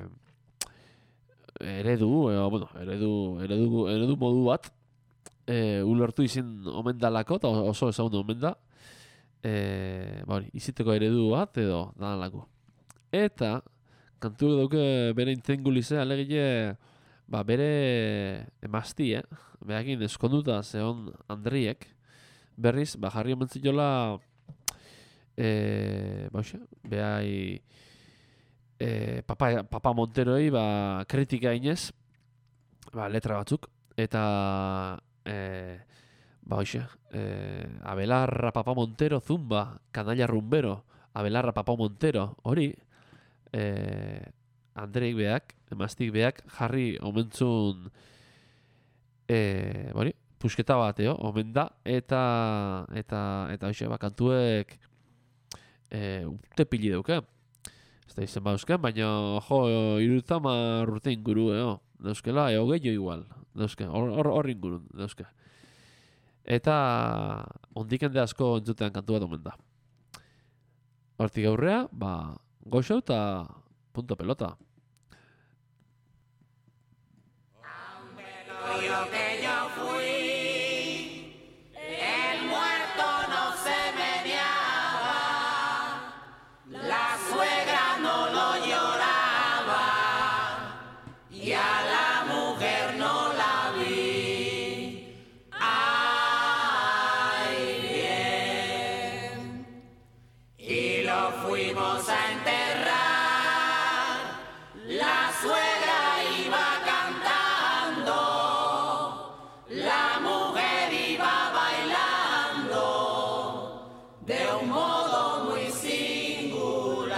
eredu, edo, bueno, eredu, eredu, eredu modu bat e, ulertu izin omen dalako, eta oso ezagun omen da. E, ba hori, iziteko eredu bat edo dalako. Eta kantu dauke bere intengulize alegile, ba bere emazti, eh? Behakin eskonduta zehon Andriek, berriz, ba jarri omen ziola e, ba hoxe, behai e, papa, papa Monteroi ba, kritika inez, ba, letra batzuk, eta e, ba hoxe, e, Abelarra Papa Montero zumba, kanalla rumbero, Abelarra Papa Montero, hori, e, Andreik beak, emaztik beak, jarri omentzun e, hori, pusketa bateo, omen da, eta eta eta hoxe, ba, kantuek e, urte pili dauke. Ez da izen bauzken, baina jo, iruta mar urte inguru, eo, dauzkela, eo gehiago igual, dauzke, hor, hor, hor ingurun, dauzke. Eta ondik ende asko entzutean kantu bat omen da. Hortik aurrea, ba, goxo eta punto pelota. Yo que yo fui, el muerto no se meneaba, la suegra no lo lloraba y a la mujer no la vi. Ay, bien, y lo fuimos a enterrar, la suegra iba cantando, la mujer iba bailando de un modo muy singular.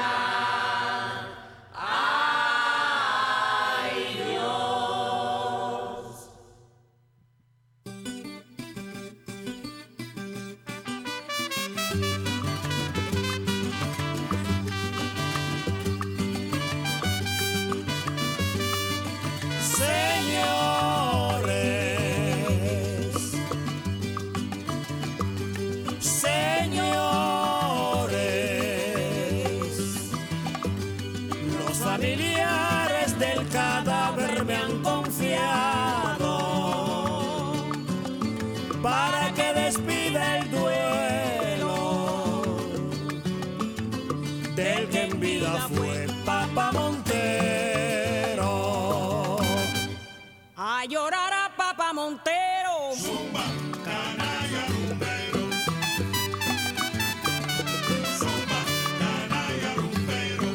¡Ay, Dios! Familiares del cadáver me han confiado para que despida el duelo del que en vida fue Papa Montero. A llorar a Papa Montero. Zumba, canalla, rumbero. Zumba, canalla, rumbero.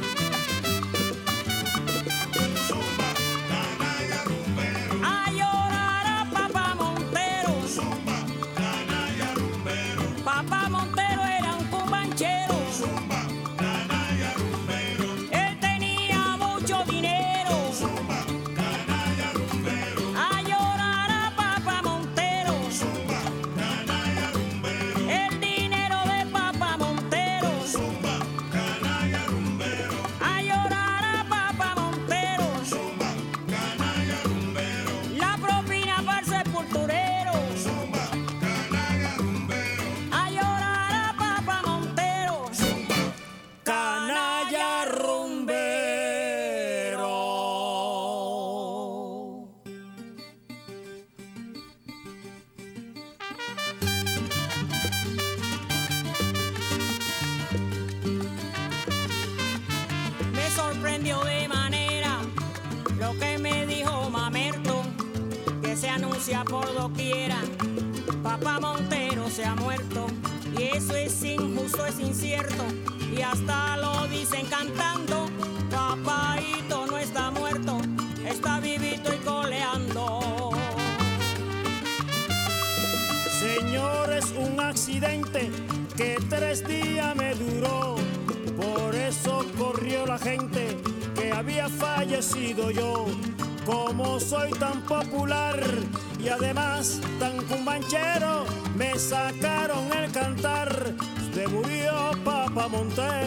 Zumba, canalla, rumbero. A llorar a Papa Montero. Zumba, canalla, rumbero. Papa Montero era un cumbanchero. Zumba, canalla, rumbero. Él tenía mucho dinero. Zumba, canalla, rumbero. A llorar a Papa Montero. Zumba, canalla, rumbero. El dinero de Papa Montero. Zumba, canalla, rumbero. A llorar a Papa Montero. Zumba, canalla, rumbero. La propina para el sepulturero. Zumba, canalla, rumbero. A llorar a Papa Montero. Zumba, canalla, rumbero. Me sorprendió de manera lo que me dijo Mamerto, que se anuncia por doquiera. Papa Montero se ha muerto y eso es injusto, es incierto y hasta lo dicen cantando. Papaito no está muerto, está vivito y coleando. Señores, un accidente que tres días me duró. Por eso corrió la gente que había fallecido yo. Como soy tan popular y además tan cumbanchero, me sacaron el cantar de murió Papa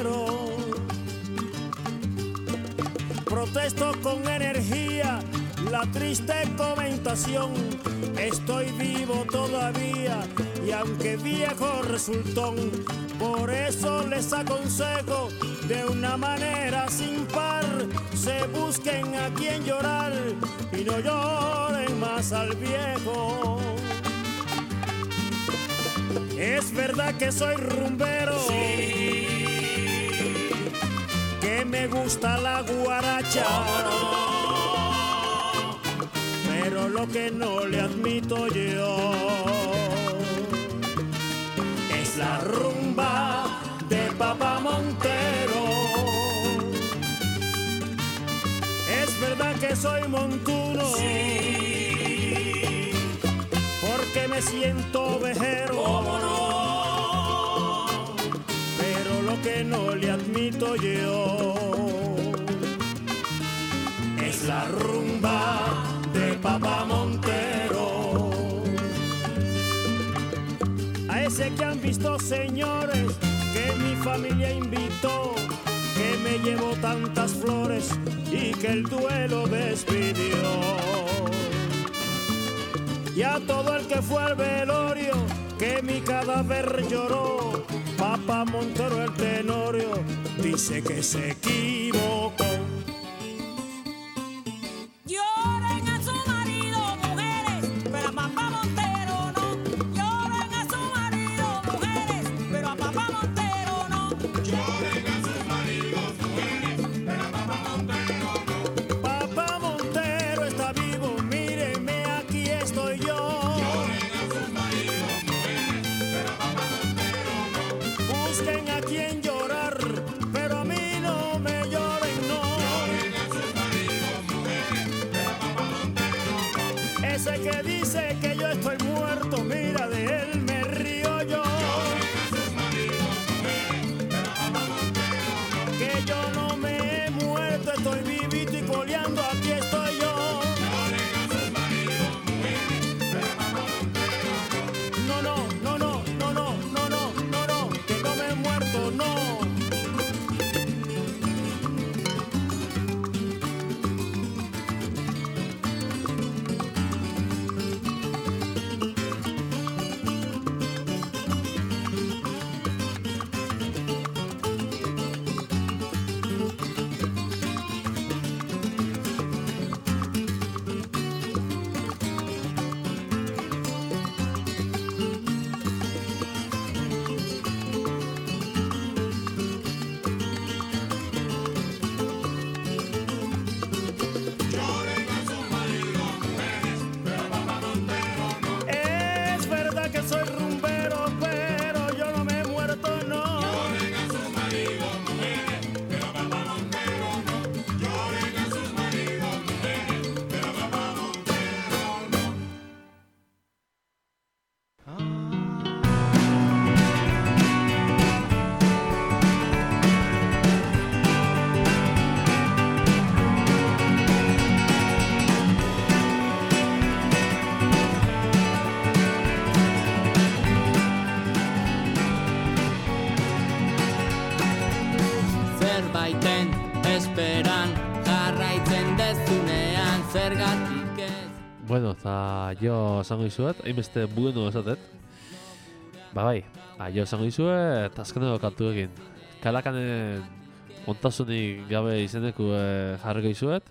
Montero. Protesto con energía la triste comentación. Estoy vivo todavía y aunque viejo resultón, por eso les aconsejo de una manera sin par, se busquen a quien llorar y no lloren más al viejo. Es verdad que soy rumbero, sí, que me gusta la guaracha, no, pero lo que no le admito yo es la rumba de Papá Montero. Es verdad que soy montuno, sí, porque me siento ovejero, ¿cómo no? Pero lo que no le admito yo es la rumba de Papá Montero. A ese que han visto, señores, que mi familia invitó, que me llevó tantas flores y que el duelo despidió. Y a todo el que fue al velorio, que mi cadáver lloró, Papá Montero el tenorio dice que se equivocó. Lloren a su marido, mujeres, pero a Papá Montero no. Lloren a su marido, mujeres, pero a Papá Montero no. Lloren a sus maridos, mujeres, pero a Papá Montero no. Papá Montero está vivo, mírenme, aquí estoy yo. Lloren a sus maridos, mujeres, pero a Papá Montero no. Busquen a quien llorar, pero a mí no me lloren, no. Lloren a sus maridos, mujeres, pero a Papá Montero no. Ese que dice que yo estoy muerto, mira, de él me río yo. Lloren a sus maridos, mujeres, pero a Papá Montero no. Que yo no me he muerto, estoy vivito y coleando, aquí estoy yo. Lloren a sus maridos, mujeres, pero a Papá Montero no. No, no, no, no, no, no, no, no, no, que no me he muerto, no. Es verdad que soy rumbero, pero yo no me he muerto, no. Lloren a sus maridos, mujeres, pero a Papá Montero no. Lloren a sus maridos, mujeres, pero a Papá Montero no. Zerbaiten esperan jarraitzen dezunean zergatik ez. Bueno, eta jo esango dizuet, hainbeste bueno esatet. Ba bai, ba, jo esango dizuet, azkeneko kantuekin. Kalakanen ontasunik gabe izeneku eh, jarriko dizuet.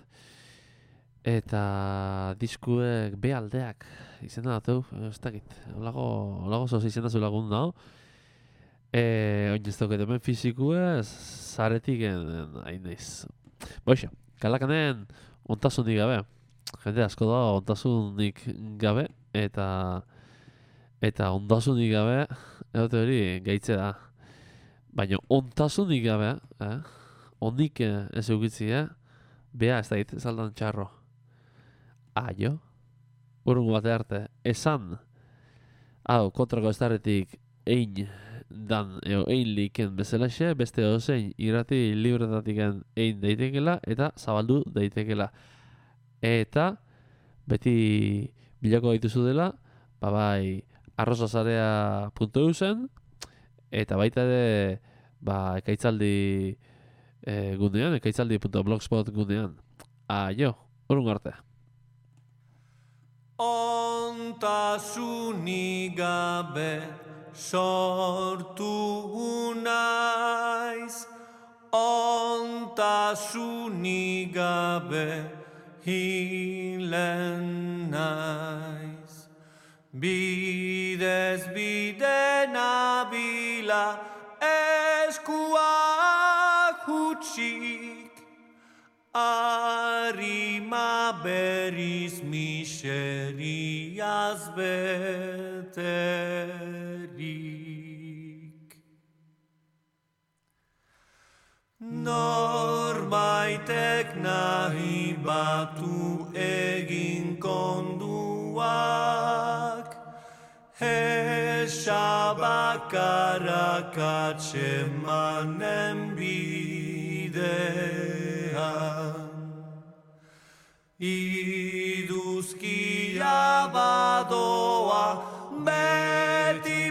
Eta diskuek B aldeak izena datu, ez dakit. Olago, olago zoz izena zu lagun dago. E, oin ez dauket hemen fizikue, zaretik hain naiz. Boixo, kalakanen ontasunik gabe. Jende asko da ontasunik gabe, eta eta ondasunik gabe, edote hori gaitze da. Baina ontasunik gabe, eh? Onik ez eukitzia, bea ez dait, ez aldan txarro. Aio, urrungo bate arte, esan, hau, kontrako ez darretik ein dan, eo, ein liken bezalaxe, beste ozein irrati libretatiken ein daitekela, eta zabaldu daitekela. Eta, beti bilako dituzu dela, babai, arrozazarea puntu eusen, eta baita ere, ba, ekaitzaldi e, gunean, ekaitzaldi puntu blogspot gunean. Aio, urrungo arte. Ontasunik gabe sortu naiz, ontasunik gabe hilen naiz. Bidez bide nabila eskuak hutsik, arima berriz miseriaz beterik. Norbaitek nahi batu egin konduak, esabakarrak atsemanen bidean. Iduzkia badoa beti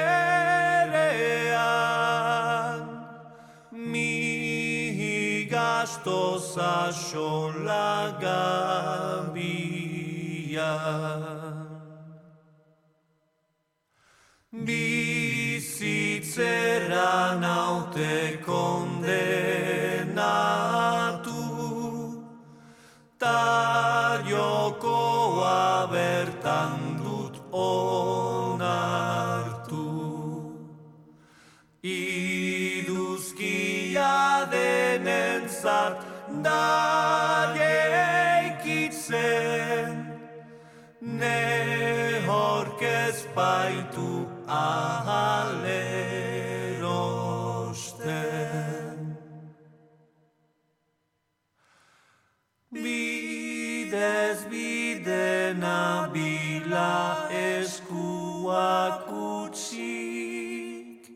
berean, mi gastoza sola gabian. Bizitzera naute kondenatu, ta jokoa bertan dut onartu. Iduzkia denentzat da jeikitzen, ne horkez baitu ahalerosten. Bidez bide nabila eskuak utzik,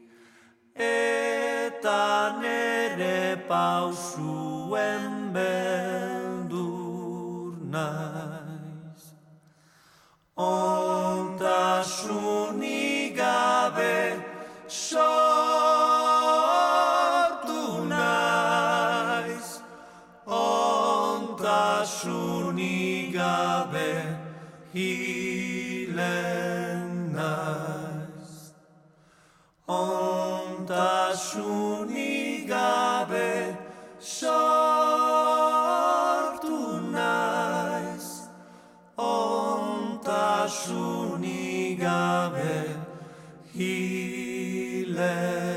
eta nere pausuen beldur naiz. Ontasunik gabe sortu naiz, ontasunik gabe hilen naiz. Ontasunik gabe sortu naiz, ontasunik gabe hilen